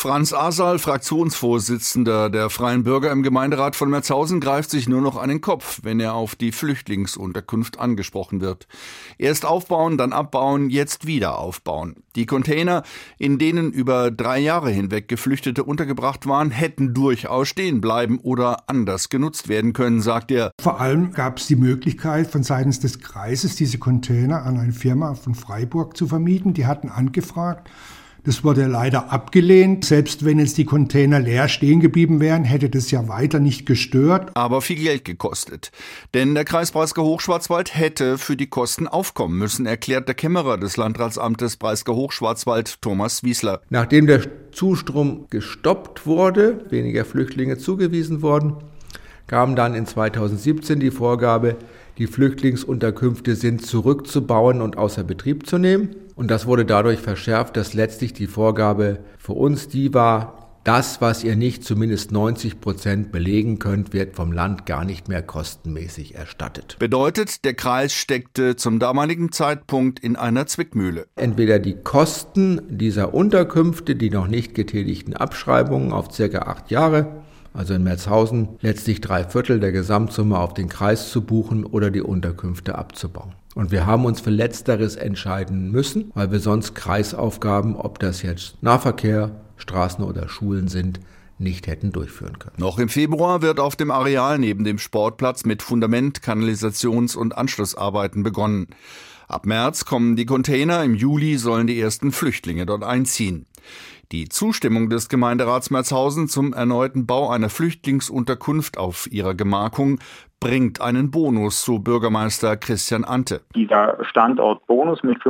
Franz Asal, Fraktionsvorsitzender der Freien Bürger im Gemeinderat von Merzhausen, greift sich nur noch an den Kopf, wenn er auf die Flüchtlingsunterkunft angesprochen wird. Erst aufbauen, dann abbauen, jetzt wieder aufbauen. Die Container, in denen über 3 Jahre hinweg Geflüchtete untergebracht waren, hätten durchaus stehen bleiben oder anders genutzt werden können, sagt er. Vor allem gab es die Möglichkeit von seitens des Kreises, diese Container an eine Firma von Freiburg zu vermieten. Die hatten angefragt. Das wurde leider abgelehnt. Selbst wenn jetzt die Container leer stehen geblieben wären, hätte das ja weiter nicht gestört. Aber viel Geld gekostet. Denn der Kreis Breisgau-Hochschwarzwald hätte für die Kosten aufkommen müssen, erklärt der Kämmerer des Landratsamtes Breisgau-Hochschwarzwald, Thomas Wiesler. Nachdem der Zustrom gestoppt wurde, weniger Flüchtlinge zugewiesen wurden, kam dann in 2017 die Vorgabe, die Flüchtlingsunterkünfte sind zurückzubauen und außer Betrieb zu nehmen. Und das wurde dadurch verschärft, dass letztlich die Vorgabe für uns die war, das, was ihr nicht zumindest 90% belegen könnt, wird vom Land gar nicht mehr kostenmäßig erstattet. Bedeutet, der Kreis steckte zum damaligen Zeitpunkt in einer Zwickmühle. Entweder die Kosten dieser Unterkünfte, die noch nicht getätigten Abschreibungen auf ca. 8 Jahre, also in Merzhausen letztlich 3/4 der Gesamtsumme auf den Kreis zu buchen oder die Unterkünfte abzubauen. Und wir haben uns für Letzteres entscheiden müssen, weil wir sonst Kreisaufgaben, ob das jetzt Nahverkehr, Straßen oder Schulen sind, nicht hätten durchführen können. Noch im Februar wird auf dem Areal neben dem Sportplatz mit Fundament-, Kanalisations- und Anschlussarbeiten begonnen. Ab März kommen die Container, im Juli sollen die ersten Flüchtlinge dort einziehen. Die Zustimmung des Gemeinderats Merzhausen zum erneuten Bau einer Flüchtlingsunterkunft auf ihrer Gemarkung bringt einen Bonus, so Bürgermeister Christian Ante. Dieser Standortbonus mit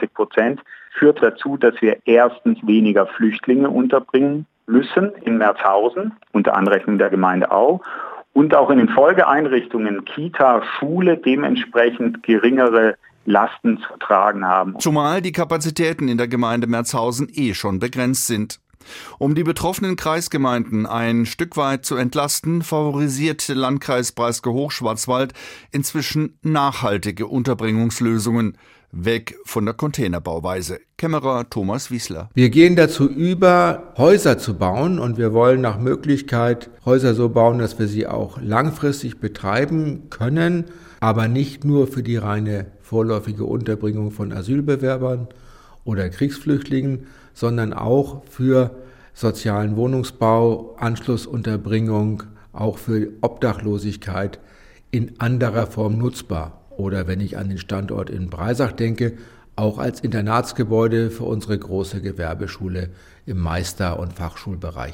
25% führt dazu, dass wir erstens weniger Flüchtlinge unterbringen müssen in Merzhausen, unter Anrechnung der Gemeinde Au, und auch in den Folgeeinrichtungen Kita, Schule dementsprechend geringere Lasten zu tragen haben. Zumal die Kapazitäten in der Gemeinde Merzhausen schon begrenzt sind. Um die betroffenen Kreisgemeinden ein Stück weit zu entlasten, favorisiert der Landkreis Breisgau-Hochschwarzwald inzwischen nachhaltige Unterbringungslösungen, weg von der Containerbauweise. Kämmerer Thomas Wiesler. Wir gehen dazu über, Häuser zu bauen, und wir wollen nach Möglichkeit Häuser so bauen, dass wir sie auch langfristig betreiben können, aber nicht nur für die reine vorläufige Unterbringung von Asylbewerbern oder Kriegsflüchtlingen, sondern auch für sozialen Wohnungsbau, Anschlussunterbringung, auch für Obdachlosigkeit in anderer Form nutzbar. Oder wenn ich an den Standort in Breisach denke, auch als Internatsgebäude für unsere große Gewerbeschule im Meister- und Fachschulbereich